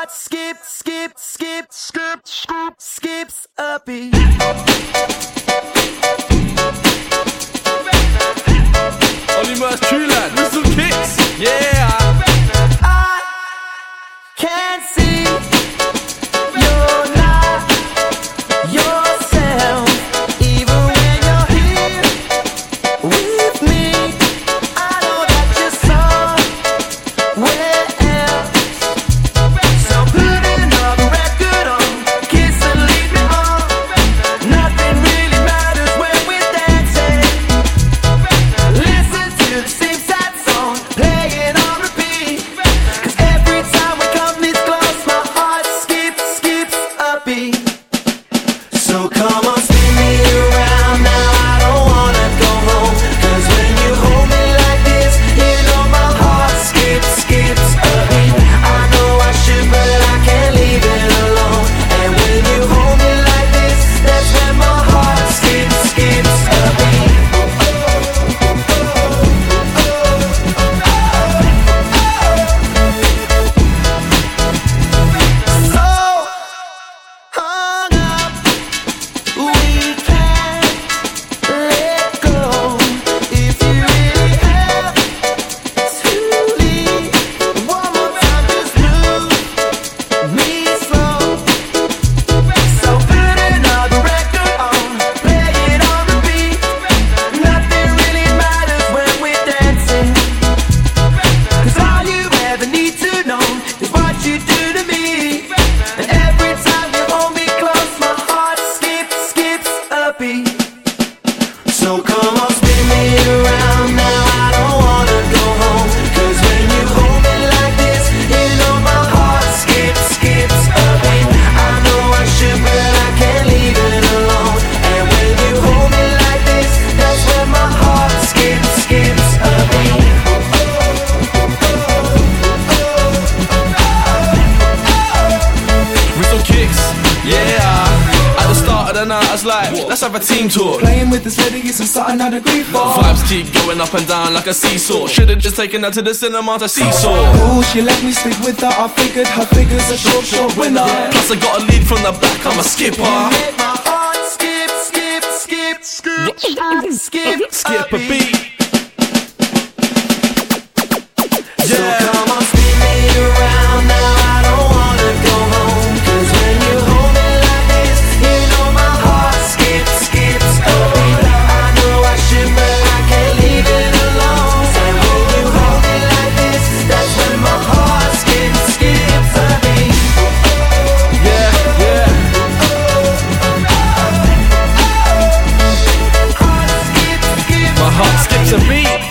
heart skips a beat. Ollie Murs, True Lad, Whistle Kicks, yeah. I can't see you're not yourself, even when you're here with me. I know that you're somewhere else, so put another record on, kiss and leave me on. Nothing really matters when we're dancing. Listen to the same sad song, play it on repeat. 'Cause every time we come this close, my heart skips a beat. So come on, spin me around now, I don't wanna go home. 'Cause when you hold me like this, you know my heart skips a beat. I know I should, but I can't leave it alone. And when you hold me like this, that's when my heart skips a beat. So hung up, we can't let go. If you really have to leave, one more time, just move me slow. So put another record on, play it on repeat. Nothing really matters when we're dancing. 'Cause all you ever need to know is what you do to me. And every time you hold me close, my heart skips a beat. So come on, spin me around now, I don't wanna go home. 'Cause when you hold me like this, you know my heart skips a beat. I know I should, but I can't leave it alone. And when you hold me like this, that's when my heart skips a beat. Whistle Kicks, yeah. At the start of the night, I was like, let's have a team talk. Playing with this lady is something I'd agree for. Vibes keep going up and down like a seesaw. Should've just taken her to the cinema to seesaw. Ooh, she let me stick with her. I figured her figure's a short winner. Plus I got a lead from the back, I'm a skipper. Make my heart skip A beat. So come on, spin me around now, I don't wanna go home. 'Cause when you hold me like this, you know my heart skips a beat. I know I should, but I can't leave it alone. And when you hold me like this, that's when my heart skips a beat. Yeah, yeah. Heart skips My heart skips a beat.